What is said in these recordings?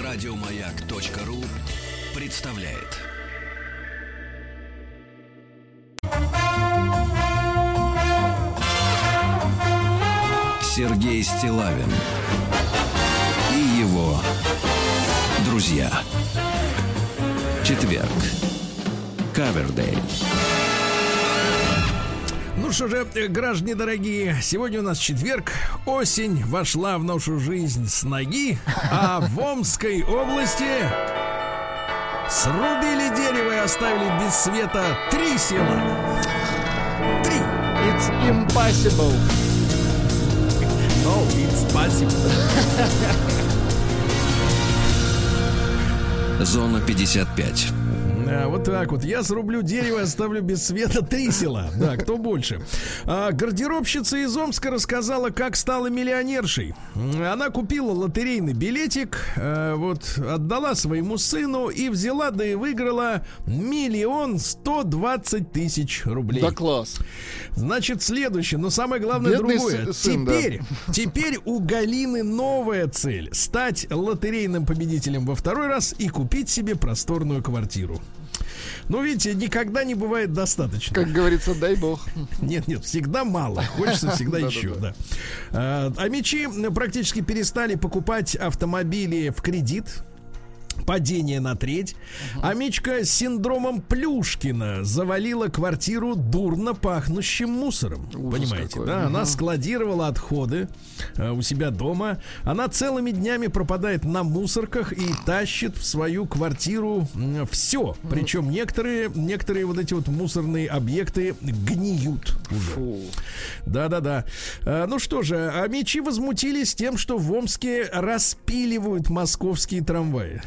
Радиомаяк.ру представляет. Сергей Стиллавин и его друзья. Четверг. Кавердей. Ну что же, граждане дорогие, сегодня у нас четверг, осень вошла в нашу жизнь с ноги, а в Омской области срубили дерево и оставили без света 3 села. 3. It's impossible. No, it's possible. Зона 55. Вот так вот. Я срублю дерево и оставлю без света 3 села. Да, кто больше? Гардеробщица из Омска рассказала, как стала миллионершей. Она купила лотерейный билетик, вот, отдала своему сыну и взяла, да и выиграла 1 120 000 рублей. Да класс. Значит, следующее, но самое главное бедный другое. сын, Теперь у Галины новая цель: стать лотерейным победителем во 2-й раз и купить себе просторную квартиру. Ну, видите, никогда не бывает достаточно. Как говорится, дай бог. Нет, всегда мало. Хочется всегда еще, да. А мечи практически перестали покупать автомобили в кредит. Падение на треть. Амичка с синдромом Плюшкина завалила квартиру дурно пахнущим мусором. Ужас понимаете, какой. да? Она складировала отходы у себя дома. Она целыми днями пропадает на мусорках и тащит в свою квартиру все. Причем некоторые вот эти вот мусорные объекты гниют уже. Фу. Да. Ну что же, амичи возмутились тем, что в Омске распиливают московские трамваи.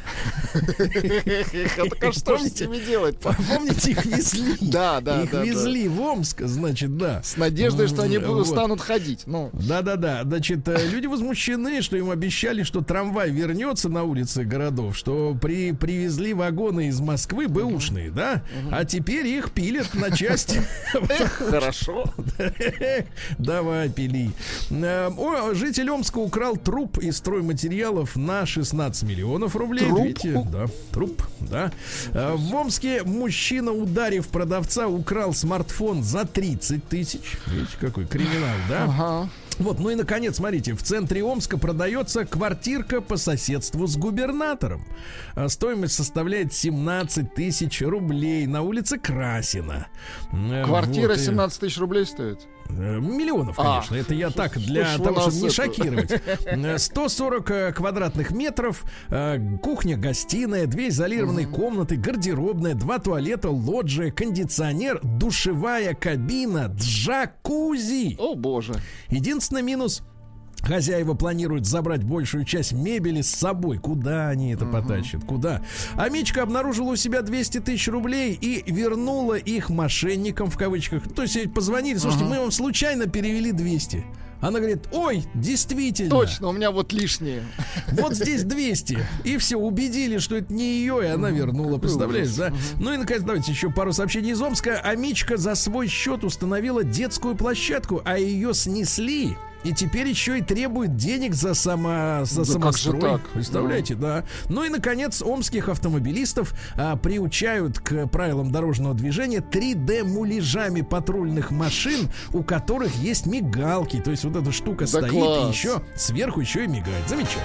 Так что же с ними делать? Помните, их везли? Да. Их везли в Омск, значит, да. С надеждой, что они станут ходить. Да. Значит, люди возмущены, что им обещали, что трамвай вернется на улицы городов, что привезли вагоны из Москвы бэушные, да? А теперь их пилят на части. Хорошо. Давай, пили. Житель Омска украл труп из стройматериалов на 16 миллионов рублей. Видите, да, труп, да. В Омске мужчина, ударив продавца, украл смартфон за 30 000. Видите, какой криминал, да? Ага. Вот, ну и, наконец, смотрите, в центре Омска продается квартирка по соседству с губернатором. Стоимость составляет 17 000 рублей на улице Красина. Квартира вот, 17 000 рублей стоит? Миллионов, конечно. Это я так, для того, чтобы не шокировать. 140 квадратных метров, кухня-гостиная, 2 изолированные комнаты, гардеробная, 2 туалета, лоджия, кондиционер, душевая кабина, джакузи. О, боже. Единственный минус: хозяева планируют забрать большую часть мебели с собой. Куда они это потащат? Куда? Амичка обнаружила у себя 200 000 рублей и вернула их мошенникам, в кавычках. То есть ей позвонили: слушайте, мы вам случайно перевели 200. Она говорит: ой, действительно. Точно, у меня вот лишние. Вот здесь 200. И все, убедили, что это не ее, и она вернула. Представляешь, да? Ну и, наконец, давайте еще пару сообщений из Омска. Амичка за свой счет установила детскую площадку, а ее снесли. И теперь еще и требует денег за самострой. Представляете, да. Ну и, наконец, омских автомобилистов приучают к правилам дорожного движения 3D-муляжами патрульных машин, у которых есть мигалки. То есть вот эта штука стоит, и еще сверху еще и мигает. Замечательно.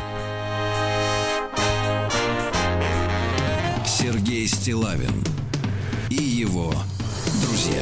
Сергей Стиллавин и его друзья.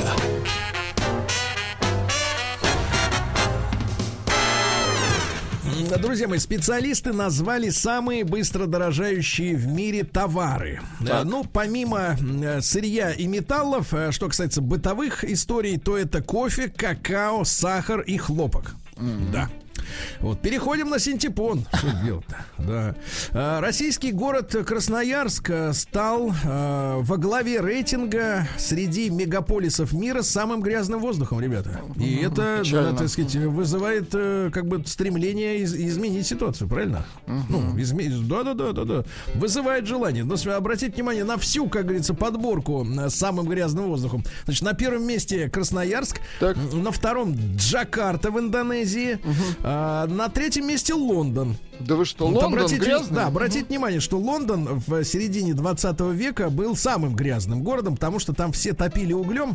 Друзья мои, специалисты назвали самые быстро дорожающие в мире товары. Ну, помимо сырья и металлов, что касается бытовых историй, то это кофе, какао, сахар и хлопок. Да. Вот, переходим на синтепон. Что делать-то? Да. Российский город Красноярск стал во главе рейтинга среди мегаполисов мира с самым грязным воздухом, ребята. И это, так сказать, вызывает как бы стремление изменить ситуацию, правильно? Ну, да. Вызывает желание. Но обратите внимание на всю, как говорится, подборку с самым грязным воздухом. Значит, на первом месте Красноярск, на втором Джакарта в Индонезии, На третьем месте Лондон. Да вы что, Вот Лондон грязный? Да, обратите внимание, что Лондон в середине 20 века был самым грязным городом, потому что там все топили углем.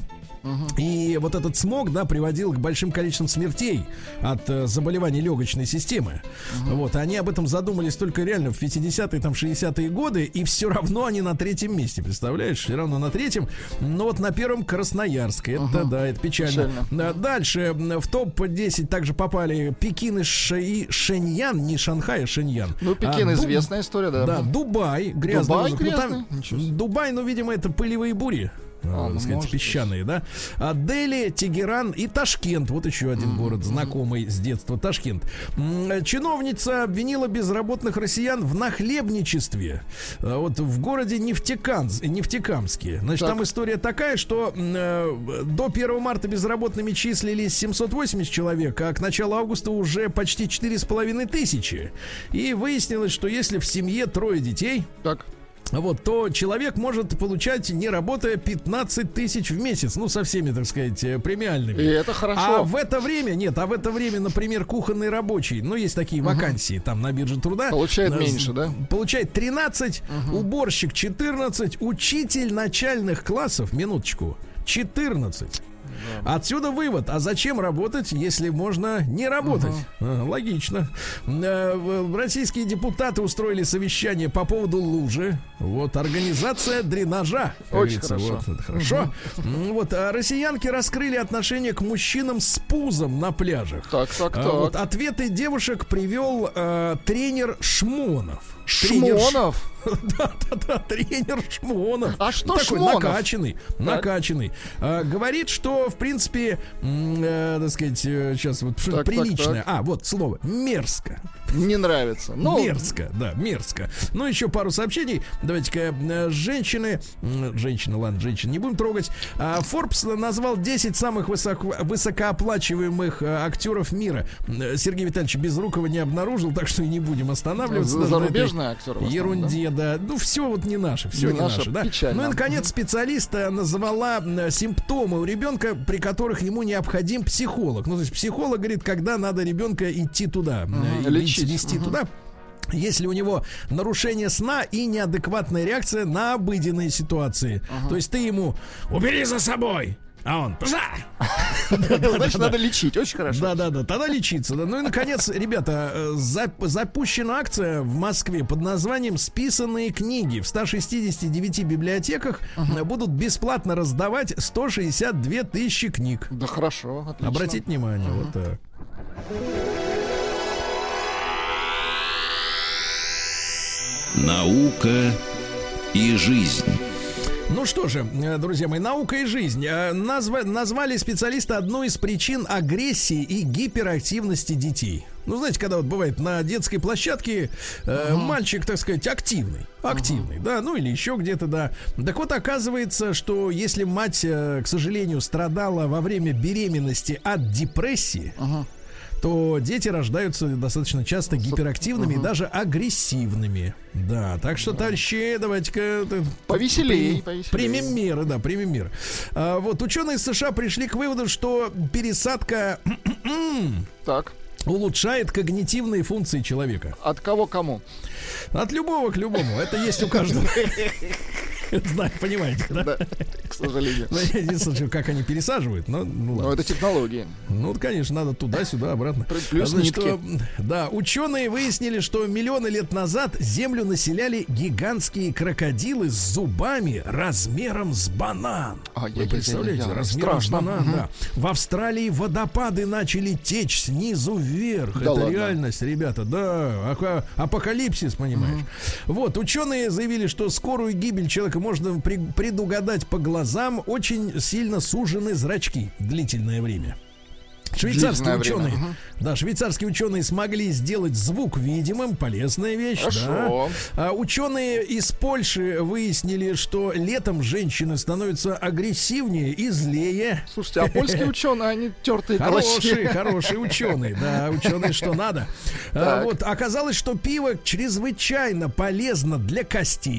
И вот этот смог, да, приводил к большим количествам смертей от заболеваний легочной системы. Вот, они об этом задумались только реально в 50-е, там, 60-е годы, и все равно они на третьем месте, представляешь? Все равно на третьем. Но вот на первом Красноярск. Это, да, это печально. Дальше в топ-10 также попали Пекин и Шэньян, не Шанхай, а Шэньян. Ну, Пекин известная история, да. Да, Дубай, грязный. Дубай грязный? Дубай, ну, видимо, это пылевые бури. Так сказать, песчаные, да. Дели, Тегеран и Ташкент. Вот еще один город, знакомый с детства, Ташкент. Чиновница обвинила безработных россиян в нахлебничестве. Вот в городе Нефтекамске. Значит, там история такая, что до 1 марта безработными числились 780 человек, а к началу августа уже почти 4500. И выяснилось, что если в семье 3 детей, вот, то человек может получать, не работая, 15 тысяч в месяц. Ну, со всеми, так сказать, премиальными. И это хорошо. А в это время, например, кухонный рабочий, ну, есть такие вакансии там на бирже труда. Получает меньше, да? Получает 13, уборщик 14, учитель начальных классов, минуточку, 14. Отсюда вывод. А зачем работать, если можно не работать? Логично. Российские депутаты устроили совещание по поводу лужи. Вот, организация дренажа. Очень хорошо. Вот, это хорошо. Вот, а россиянки раскрыли отношение к мужчинам с пузом на пляжах. Так. Вот, ответы девушек привел тренер Шмонов. Шмонов? Да, тренер Шмонов. А что такой Шмонов? Накачанный. Говорит, что, в принципе, так сказать, сейчас вот что-то приличное. Вот слово. Мерзко. Не нравится. Мерзко, да, мерзко. Ну, еще пару сообщений. Давайте-ка, женщины, не будем трогать. Forbes назвал 10 самых высокооплачиваемых актеров мира. Сергей Витальевич Безрукова не обнаружил, так что и не будем останавливаться. Зарубежные актеры. Ерунде, да. Ну, все вот не наше, все не наше, да. Печально. Ну и, наконец, специалист назвала симптомы у ребенка, при которых ему необходим психолог. Ну, то есть психолог говорит, когда надо ребенка идти туда, вести туда. Если у него нарушение сна и неадекватная реакция на обыденные ситуации. То есть ты ему «убери за собой», а он значит, надо лечить, очень хорошо. Да, тогда лечиться. Ну и, наконец, ребята, запущена акция в Москве под названием «Списанные книги». В 169 библиотеках будут бесплатно раздавать 162 тысячи книг. Да хорошо, отлично. Обратите внимание, вот так. Наука и жизнь. Ну что же, друзья мои, наука и жизнь. Назвали специалисты одну из причин агрессии и гиперактивности детей. Ну, знаете, когда вот бывает на детской площадке мальчик, так сказать, активный, да, ну или еще где-то, да. Так вот, оказывается, что если мать, к сожалению, страдала во время беременности от депрессии, то дети рождаются достаточно часто гиперактивными и даже агрессивными. Да, так что, товарищи, давайте-ка повеселее. Примем меры. Вот, ученые из США пришли к выводу, что пересадка улучшает когнитивные функции человека. От кого кому? От любого к любому. Это есть у каждого. Знаю, понимаете, да? К сожалению. Я не слышу, как они пересаживают, но ну ладно. Но это технологии. Ну, конечно, надо туда-сюда, обратно. Плюс нитки. Да, ученые выяснили, что миллионы лет назад Землю населяли гигантские крокодилы с зубами размером с банан. Вы представляете, размером с банан, да. В Австралии водопады начали течь снизу вверх. Да, это реальность, ребята, да. Апокалипсис, понимаешь. Вот, ученые заявили, что скорую гибель человека можно предугадать по глазам. Очень сильно сужены зрачки длительное время. Швейцарские ученые, швейцарские ученые смогли сделать звук видимым, полезная вещь. Хорошо. Да. Ученые из Польши выяснили, что летом женщины становятся агрессивнее и злее. Слушайте, а польские ученые, они тертые калачи. Хорошие ученые, да, ученые что надо. Вот, оказалось, что пиво чрезвычайно полезно для костей.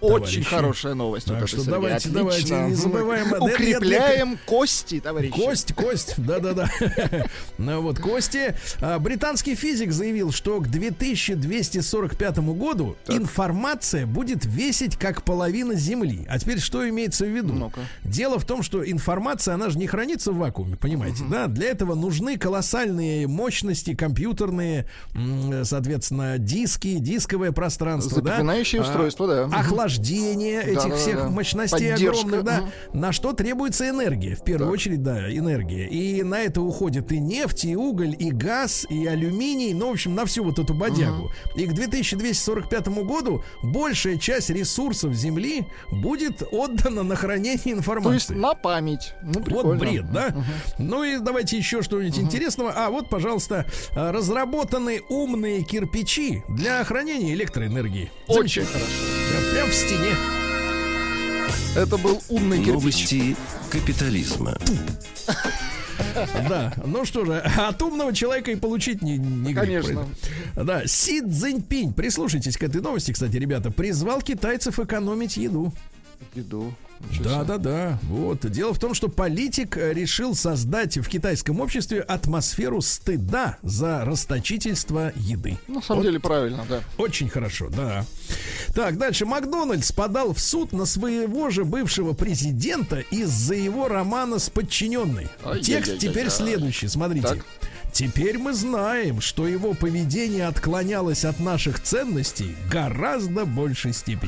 очень товарищи. хорошая новость. Так вот что это, Сергей. давайте, Отлично. не забываем. Укрепляем кости, товарищи. Кость, да-да-да. Ну вот, кости. Британский физик заявил, что к 2245 году информация будет весить как половина Земли. А теперь что имеется в виду? Ну-ка. Дело в том, что информация, она же не хранится в вакууме, понимаете, да? Для этого нужны колоссальные мощности, компьютерные, соответственно, диски, дисковое пространство, запоминающие устройства, да. Охлаждение этих всех мощностей поддержка, огромных, да. На что требуется энергия, в первую очередь, да, энергия. И на это уходит и нефть, и уголь, и газ, и алюминий, ну, в общем, на всю вот эту бодягу. И к 2245 году большая часть ресурсов Земли будет отдана на хранение информации. То есть на память. Ну, прикольно. Вот бред, да? Ну и давайте еще что-нибудь интересного. А вот, пожалуйста, разработаны умные кирпичи для хранения электроэнергии. Очень хорошо. Прям в стене. Это был умный кирпич. Новости капитализма. Да, ну что же, от умного человека и получить не грех. Конечно. Да, Си Цзиньпинь, прислушайтесь к этой новости, кстати, ребята, призвал китайцев экономить еду. Еду. Да. Вот. Дело в том, что политик решил создать в китайском обществе атмосферу стыда за расточительство еды. На самом деле правильно, да. Очень хорошо, да. Так, дальше. Макдональдс подал в суд на своего же бывшего президента из-за его романа с подчиненной. Текст теперь следующий, смотрите. Так. Теперь мы знаем, что его поведение отклонялось от наших ценностей в гораздо большей степени.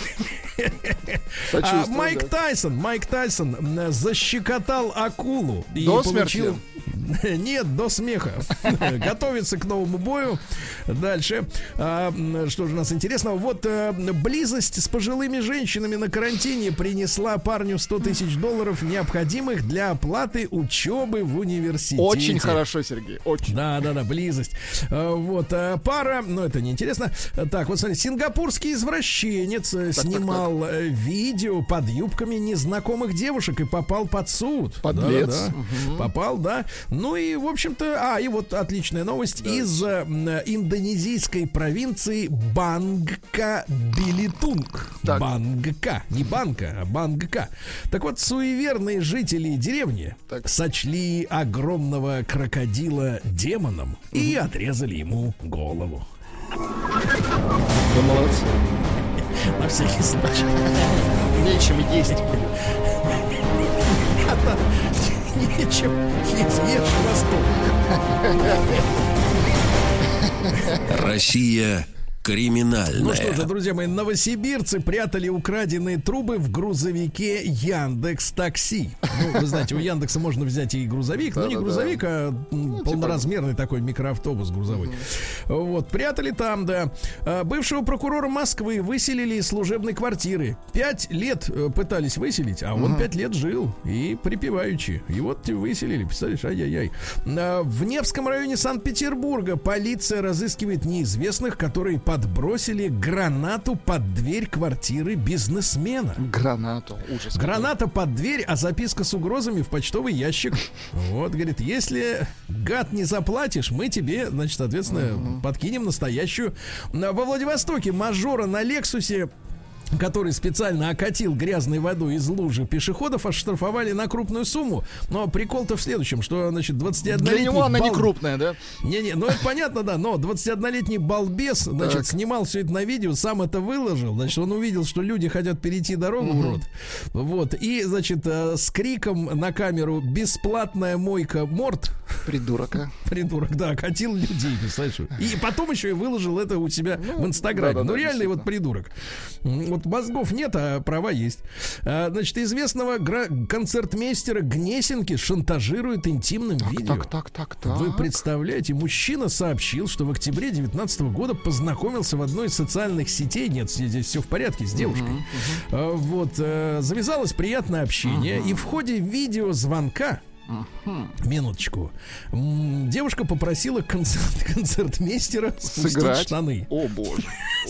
Майк Тайсон защекотал акулу и получил... Нет, до смеха. Готовится к новому бою. Дальше. Что же у нас интересного? Вот близость с пожилыми женщинами на карантине принесла парню $100 000, необходимых для оплаты учебы в университете. Очень хорошо, Сергей. Очень. Да, близость. Вот пара, но это неинтересно. Так, вот смотрите, сингапурский извращенец снимал видео под юбками незнакомых девушек и попал под суд. Подлец. Да. Попал, да. Ну и, в общем-то, и вот отличная новость из индонезийской провинции Бангка-Белитунг. Бангка, не банка, а Бангка. Так вот, суеверные жители деревни сочли огромного крокодила демоном и отрезали ему голову. Да, молодцы. На всякий случай. Нечем есть. Нечем ешь Восток. Россия криминальная. Ну что же, друзья мои, новосибирцы прятали украденные трубы в грузовике Яндекс.Такси. Ну, вы знаете, у Яндекса можно взять и грузовик, но не грузовик, а полноразмерный такой микроавтобус грузовой. Вот, прятали там, да. Бывшего прокурора Москвы выселили из служебной квартиры. 5 лет пытались выселить, а он 5 лет жил. И припеваючи. И вот выселили, представляешь, ай-яй-яй. В Невском районе Санкт-Петербурга полиция разыскивает неизвестных, которые подбросили гранату под дверь квартиры бизнесмена. Гранату, ужас. Граната под дверь, а записка с угрозами в почтовый ящик. Вот, говорит, если, гад, не заплатишь, мы тебе, значит, соответственно, подкинем настоящую. Во Владивостоке мажора на Лексусе, который специально окатил грязной водой из лужи пешеходов, оштрафовали на крупную сумму. Но прикол-то в следующем, что, значит, 21-летний... Для него она не крупная, да? Не-не, ну это понятно, да, но 21-летний балбес, значит, снимал все это на видео, сам это выложил. Значит, он увидел, что люди хотят перейти дорогу, урод. Вот, и, значит, с криком на камеру «Бесплатная мойка морд». Придурок, да, окатил людей, представляешь? И потом еще и выложил это у себя в Инстаграме. Ну, реальный вот придурок. Вот мозгов нет, а права есть. Значит, известного концертмейстера Гнесинки шантажирует интимным видео. Так. Вы представляете, мужчина сообщил, что в октябре 2019 года познакомился в одной из социальных сетей. Нет, здесь все в порядке с девушкой. Вот, завязалось приятное общение. И в ходе видеозвонка, минуточку, девушка попросила концертмейстера спустить штаны. О боже.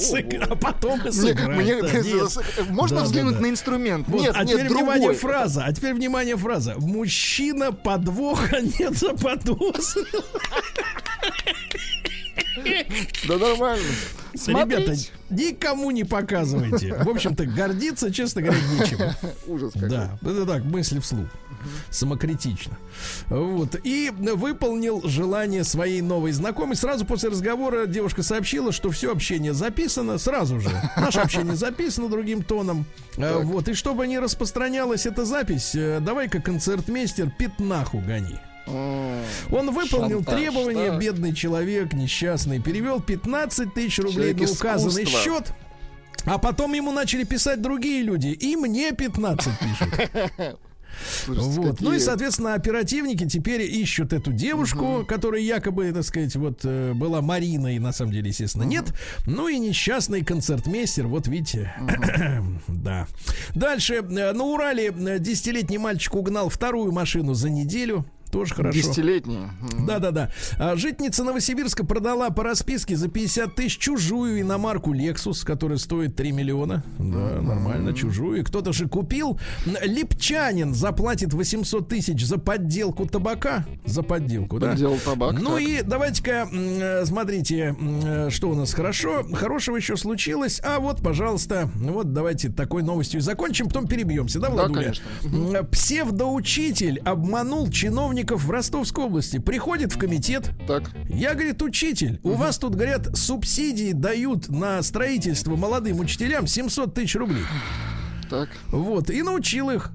А потом и сыграть. Можно взглянуть на инструмент? Нет, а теперь внимание, фраза. А теперь внимание, фраза. Мужчина подвоха не заподозрил. Да нормально. Ребята, никому не показывайте. В общем-то, гордиться, честно говоря, нечем. Ужас какой. Да, это так, мысли вслух. Самокритично. Вот. И выполнил желание своей новой знакомой. Сразу после разговора девушка сообщила, что все общение записано. Сразу же. Наше общение записано другим тоном. Вот. И чтобы не распространялась эта запись, давай-ка, концертмейстер, пятнаху гони. Он выполнил требования, да? Бедный человек, несчастный, перевел 15 тысяч рублей на указанный счет. А потом ему начали писать другие люди. И мне 15 пишут. Вот. Ну и, соответственно, оперативники теперь ищут эту девушку, которая якобы, так сказать, вот была Мариной, на самом деле, естественно, нет. Ну и несчастный концертмейстер, вот видите. Да. Дальше. На Урале 10-летний мальчик угнал вторую машину за неделю. Тоже хорошо. 10-летняя. Да. Житница Новосибирска продала по расписке за 50 тысяч чужую иномарку Lexus, которая стоит 3 миллиона. Да, нормально, чужую. Кто-то же купил. Липчанин заплатит 800 тысяч за подделку табака. За подделку, да? Подделал табак. Ну так. И давайте-ка, смотрите, что у нас хорошего еще случилось. А вот, пожалуйста, вот давайте такой новостью закончим, потом перебьемся, да, Владуля? Да, конечно. Псевдоучитель обманул чиновников в Ростовской области. Приходит в комитет. Так. Я, говорит, учитель, у вас тут, говорят, субсидии дают на строительство молодым учителям 700 тысяч рублей. Так. Вот, и научил их.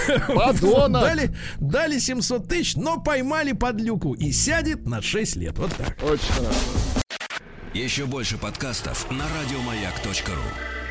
Дали 700 тысяч, но поймали подлюку. И сядет на 6 лет. Вот так. Очень хорошо. Еще больше подкастов на радиомаяк.ру.